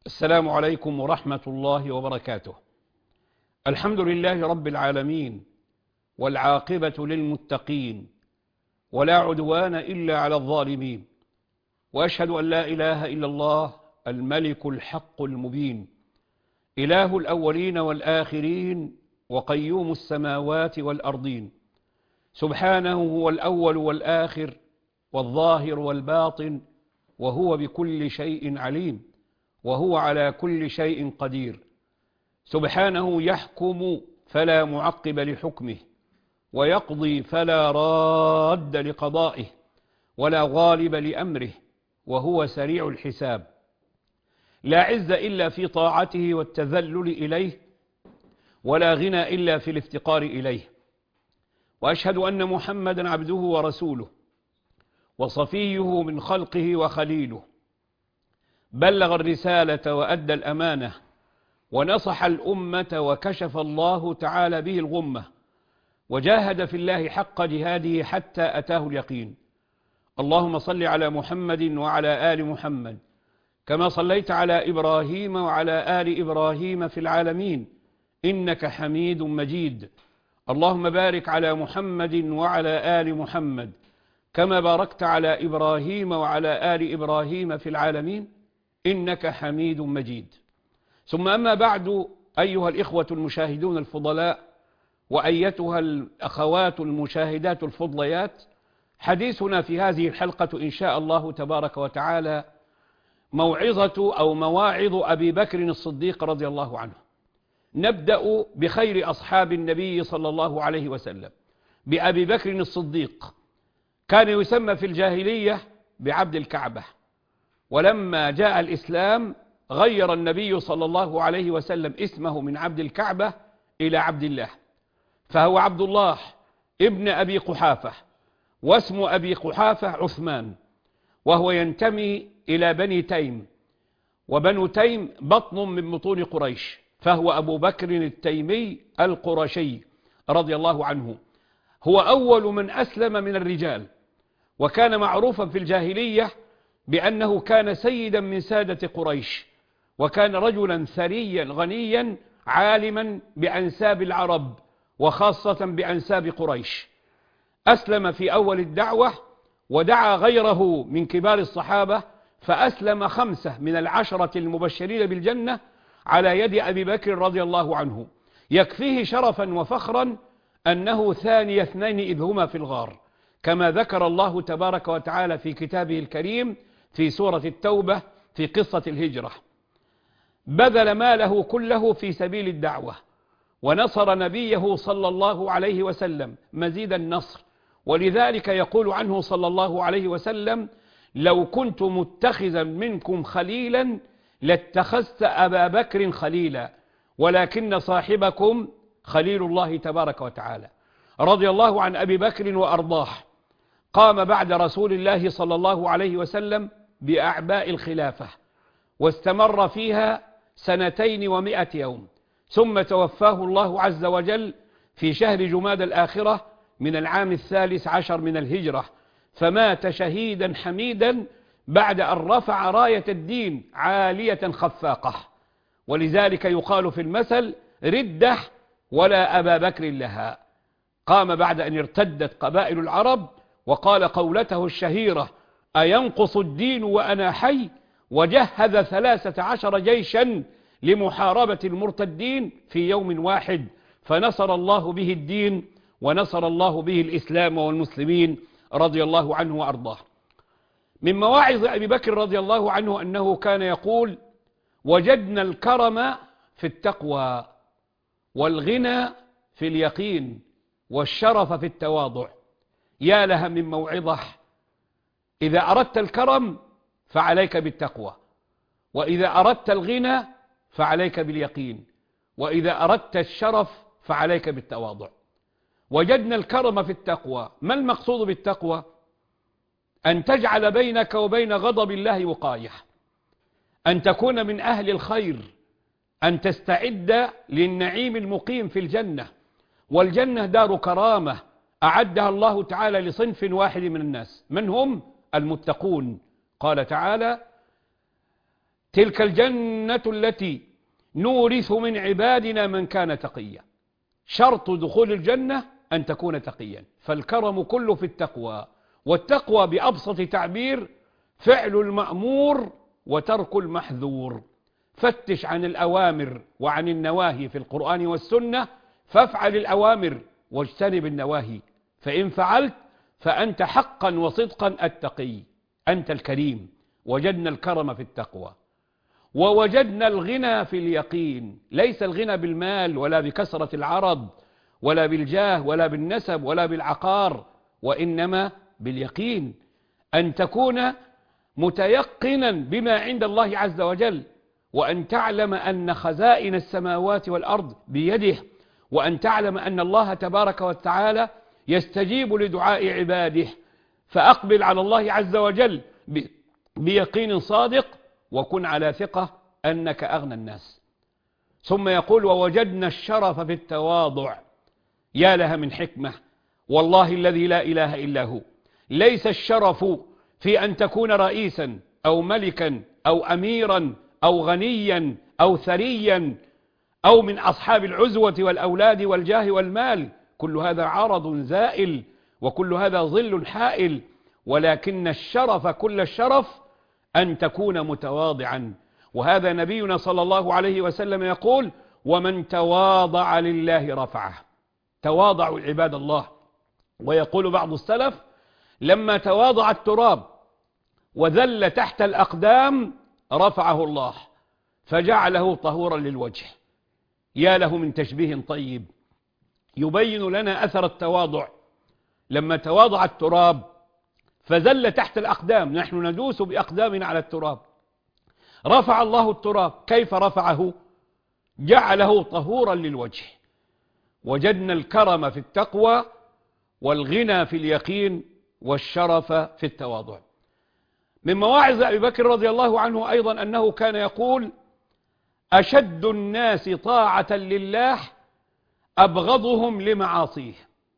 السلام عليكم ورحمة الله وبركاته. الحمد لله رب العالمين، والعاقبة للمتقين، ولا عدوان إلا على الظالمين، وأشهد أن لا إله إلا الله الملك الحق المبين، إله الأولين والآخرين، وقيوم السماوات والأرضين، سبحانه هو الأول والآخر والظاهر والباطن، وهو بكل شيء عليم، وهو على كل شيء قدير. سبحانه يحكم فلا معقب لحكمه، ويقضي فلا راد لقضائه، ولا غالب لأمره، وهو سريع الحساب. لا عز إلا في طاعته والتذلل إليه، ولا غنى إلا في الافتقار إليه. وأشهد أن محمدا عبده ورسوله، وصفيه من خلقه وخليله، بلغ الرسالة وأدى الأمانة، ونصح الأمة، وكشف الله تعالى به الغمة، وجاهد في الله حق جهاده حتى أتاه اليقين. اللهم صل على محمد وعلى آل محمد كما صليت على إبراهيم وعلى آل إبراهيم في العالمين إنك حميد مجيد. اللهم بارك على محمد وعلى آل محمد كما باركت على إبراهيم وعلى آل إبراهيم في العالمين إنك حميد مجيد. ثم أما بعد، أيها الإخوة المشاهدون الفضلاء، وأيتها الأخوات المشاهدات الفضليات، حديثنا في هذه الحلقة إن شاء الله تبارك وتعالى موعظة أو مواعظ أبي بكر الصديق رضي الله عنه. نبدأ بخير أصحاب النبي صلى الله عليه وسلم، بأبي بكر الصديق. كان يسمى في الجاهلية بعبد الكعبة، ولما جاء الإسلام غير النبي صلى الله عليه وسلم اسمه من عبد الكعبة إلى عبد الله، فهو عبد الله ابن أبي قحافة، واسم أبي قحافة عثمان، وهو ينتمي إلى بني تيم، وبنو تيم بطن من بطون قريش، فهو أبو بكر التيمي القرشي رضي الله عنه. هو أول من أسلم من الرجال، وكان معروفا في الجاهلية بأنه كان سيدا من سادة قريش، وكان رجلا ثريا غنيا عالما بأنساب العرب، وخاصة بأنساب قريش. أسلم في أول الدعوة، ودعا غيره من كبار الصحابة، فأسلم 5 من ال10 المبشرين بالجنة على يد أبي بكر رضي الله عنه. يكفيه شرفا وفخرا أنه ثاني 2 إذ هما في الغار، كما ذكر الله تبارك وتعالى في كتابه الكريم في سورة التوبة في قصة الهجرة. بذل ماله كله في سبيل الدعوة، ونصر نبيه صلى الله عليه وسلم مزيد النصر. ولذلك يقول عنه صلى الله عليه وسلم: لو كنت متخذا منكم خليلا لاتخذت أبا بكر خليلا، ولكن صاحبكم خليل الله تبارك وتعالى. رضي الله عن أبي بكر وأرضاه. قام بعد رسول الله صلى الله عليه وسلم بأعباء الخلافة، واستمر فيها 200 يوم، ثم توفاه الله عز وجل في شهر جماد الآخرة من العام 13 من الهجرة، فمات شهيدا حميدا بعد أن رفع راية الدين عالية خفاقة. ولذلك يقال في المثل: ردة ولا أبا بكر لها. قام بعد أن ارتدت قبائل العرب، وقال قولته الشهيرة: أينقص الدين وأنا حي؟ وجهز 13 جيشا لمحاربة المرتدين في يوم واحد، فنصر الله به الدين، ونصر الله به الإسلام والمسلمين رضي الله عنه وأرضاه. من مواعظ أبي بكر رضي الله عنه أنه كان يقول: وجدنا الكرم في التقوى، والغنى في اليقين، والشرف في التواضع. يا لها من موعظة! إذا أردت الكرم فعليك بالتقوى، وإذا أردت الغنى فعليك باليقين، وإذا أردت الشرف فعليك بالتواضع. وجدنا الكرم في التقوى. ما المقصود بالتقوى؟ أن تجعل بينك وبين غضب الله وقاية، أن تكون من أهل الخير، أن تستعد للنعيم المقيم في الجنة. والجنة دار كرامة أعدها الله تعالى لصنف واحد من الناس، من هم؟ المتقون. قال تعالى: تلك الجنة التي نورث من عبادنا من كان تقيا. شرط دخول الجنة أن تكون تقيا، فالكرم كله في التقوى. والتقوى بأبسط تعبير فعل المأمور وترك المحذور. فتش عن الأوامر وعن النواهي في القرآن والسنة، فافعل الأوامر واجتنب النواهي، فإن فعلت فأنت حقا وصدقا التقي، أنت الكريم. وجدنا الكرم في التقوى، ووجدنا الغنى في اليقين. ليس الغنى بالمال ولا بكثرة العرض ولا بالجاه ولا بالنسب ولا بالعقار، وإنما باليقين، أن تكون متيقنا بما عند الله عز وجل، وأن تعلم أن خزائن السماوات والأرض بيده، وأن تعلم أن الله تبارك وتعالى يستجيب لدعاء عباده. فأقبل على الله عز وجل بيقين صادق، وكن على ثقة أنك أغنى الناس. ثم يقول ووجدنا الشرف في التواضع. يا لها من حكمة، والله الذي لا إله إلا هو. ليس الشرف في أن تكون رئيسا أو ملكا أو أميرا أو غنيا أو ثريا أو من أصحاب العزوة والأولاد والجاه والمال. كل هذا عرض زائل، وكل هذا ظل حائل، ولكن الشرف كل الشرف أن تكون متواضعا. وهذا نبينا صلى الله عليه وسلم يقول ومن تواضع لله رفعه. تواضعوا عباد الله. ويقول بعض السلف لما تواضع التراب وذل تحت الأقدام رفعه الله فجعله طهورا للوجه. يا له من تشبيه طيب يبين لنا أثر التواضع. لما تواضع التراب فزل تحت الأقدام، نحن ندوس بأقدامنا على التراب، رفع الله التراب. كيف رفعه؟ جعله طهورا للوجه. وجدنا الكرم في التقوى، والغنى في اليقين، والشرف في التواضع. من مواعظ أبي بكر رضي الله عنه أيضا أنه كان يقول أشد الناس طاعة لله أبغضهم لمعاصيه.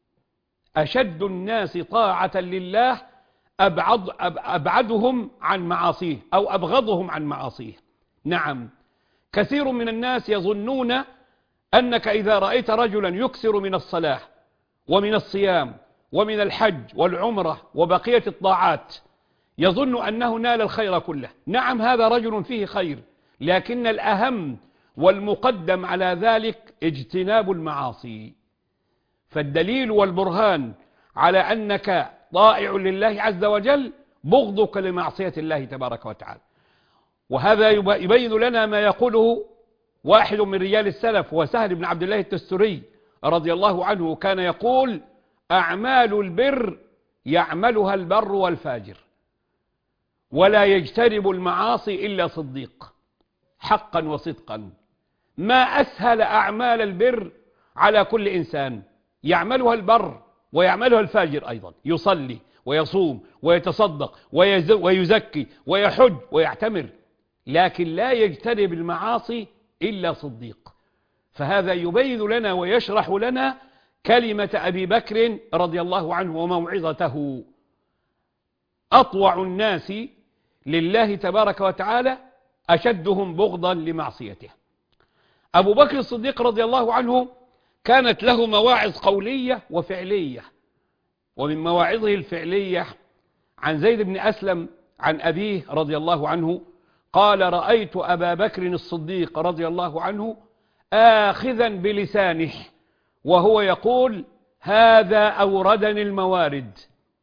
أشد الناس طاعة لله أبعدهم عن معاصيه أو أبغضهم عن معاصيه. نعم، كثير من الناس يظنون أنك إذا رأيت رجلا يكثر من الصلاة ومن الصيام ومن الحج والعمرة وبقية الطاعات يظن أنه نال الخير كله. نعم، هذا رجل فيه خير، لكن الأهم والمقدم على ذلك اجتناب المعاصي. فالدليل والبرهان على أنك طائع لله عز وجل بغضك لمعصية الله تبارك وتعالى. وهذا يبين لنا ما يقوله واحد من رجال السلف وسهل بن عبد الله التستري رضي الله عنه، كان يقول أعمال البر يعملها البر والفاجر، ولا يجتنب المعاصي إلا صديق. حقا وصدقا، ما أسهل أعمال البر على كل إنسان، يعملها البر ويعملها الفاجر أيضا، يصلي ويصوم ويتصدق ويزكي ويحج ويعتمر، لكن لا يجتنب المعاصي إلا صديق. فهذا يبين لنا ويشرح لنا كلمة أبي بكر رضي الله عنه وموعظته. أطوع الناس لله تبارك وتعالى أشدهم بغضا لمعصيته. أبو بكر الصديق رضي الله عنه كانت له مواعظ قولية وفعلية. ومن مواعظه الفعلية عن زيد بن أسلم عن أبيه رضي الله عنه قال رأيت أبا بكر الصديق رضي الله عنه آخذا بلسانه وهو يقول هذا أوردني الموارد.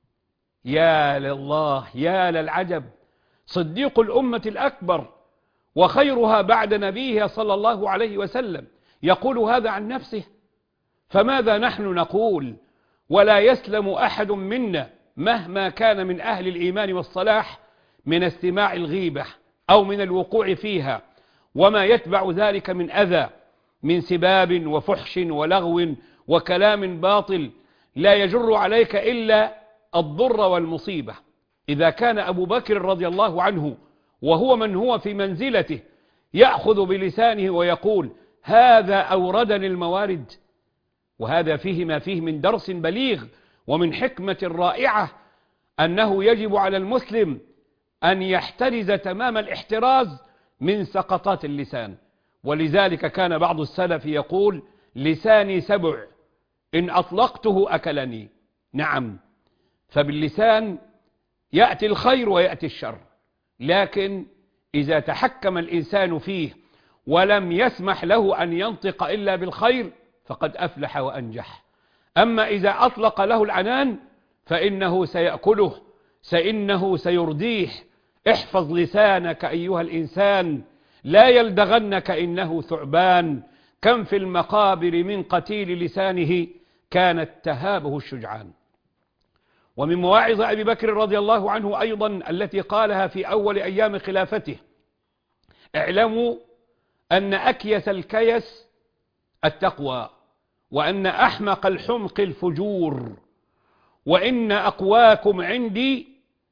يا لله، يا للعجب، صديق الأمة الأكبر وخيرها بعد نبيها صلى الله عليه وسلم يقول هذا عن نفسه. فماذا نحن نقول؟ ولا يسلم أحد منا مهما كان من أهل الإيمان والصلاح من استماع الغيبة أو من الوقوع فيها وما يتبع ذلك من أذى، من سباب وفحش ولغو وكلام باطل لا يجر عليك إلا الضر والمصيبة. إذا كان أبو بكر رضي الله عنه وهو من هو في منزلته يأخذ بلسانه ويقول هذا أوردني الموارد، وهذا فيه ما فيه من درس بليغ ومن حكمة رائعة، أنه يجب على المسلم أن يحترز تمام الاحتراز من سقطات اللسان. ولذلك كان بعض السلف يقول: لساني سبع إن أطلقته أكلني. نعم، فباللسان يأتي الخير ويأتي الشر، لكن إذا تحكم الإنسان فيه ولم يسمح له أن ينطق إلا بالخير فقد أفلح وأنجح. أما إذا أطلق له العنان فإنه سيأكله، فإنه سيرديه. احفظ لسانك أيها الإنسان، لا يلدغنك إنه ثعبان. كم في المقابر من قتيل لسانه كانت تهابه الشجعان. ومن مواعظ أبي بكر رضي الله عنه أيضا التي قالها في أول أيام خلافته: اعلموا أن أكيس الكيس التقوى، وأن أحمق الحمق الفجور، وإن أقواكم عندي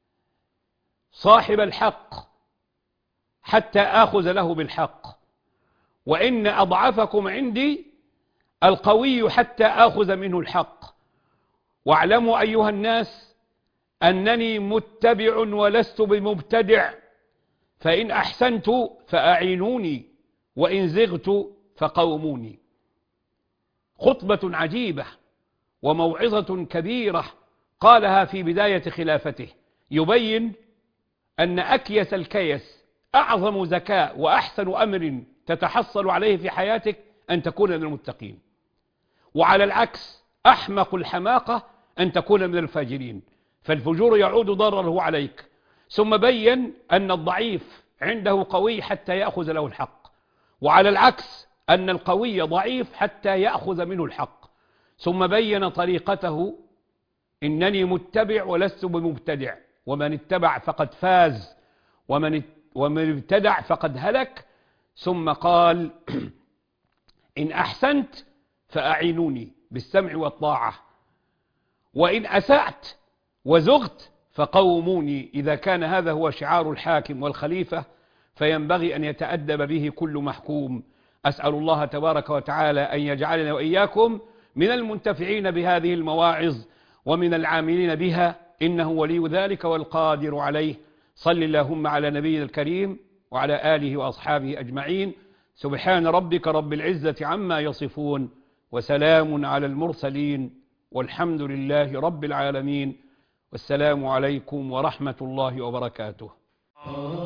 صاحب الحق حتى آخذ له بالحق، وإن أضعفكم عندي القوي حتى آخذ منه الحق. واعلموا أيها الناس أنني متبع ولست بمبتدع، فإن أحسنت فأعينوني، وإن زغت فقوموني. خطبة عجيبة وموعظة كبيرة قالها في بداية خلافته، يبين أن أكيس الكيس أعظم ذكاء وأحسن أمر تتحصل عليه في حياتك أن تكون من المتقين، وعلى العكس أحمق الحماقة أن تكون من الفاجرين، فالفجور يعود ضرره عليك. ثم بين أن الضعيف عنده قوي حتى يأخذ له الحق، وعلى العكس أن القوي ضعيف حتى يأخذ منه الحق. ثم بين طريقته: إنني متبع ولست بمبتدع، ومن اتبع فقد فاز، ومن ابتدع فقد هلك. ثم قال: إن أحسنت فأعينوني بالسمع والطاعة، وإن أسأت وزغت فقوموني. إذا كان هذا هو شعار الحاكم والخليفة فينبغي أن يتأدب به كل محكوم. أسأل الله تبارك وتعالى أن يجعلنا وإياكم من المنتفعين بهذه المواعظ ومن العاملين بها، إنه ولي ذلك والقادر عليه. صل اللهم على نبينا الكريم وعلى آله وأصحابه أجمعين. سبحان ربك رب العزة عما يصفون، وسلام على المرسلين، والحمد لله رب العالمين. والسلام عليكم ورحمة الله وبركاته.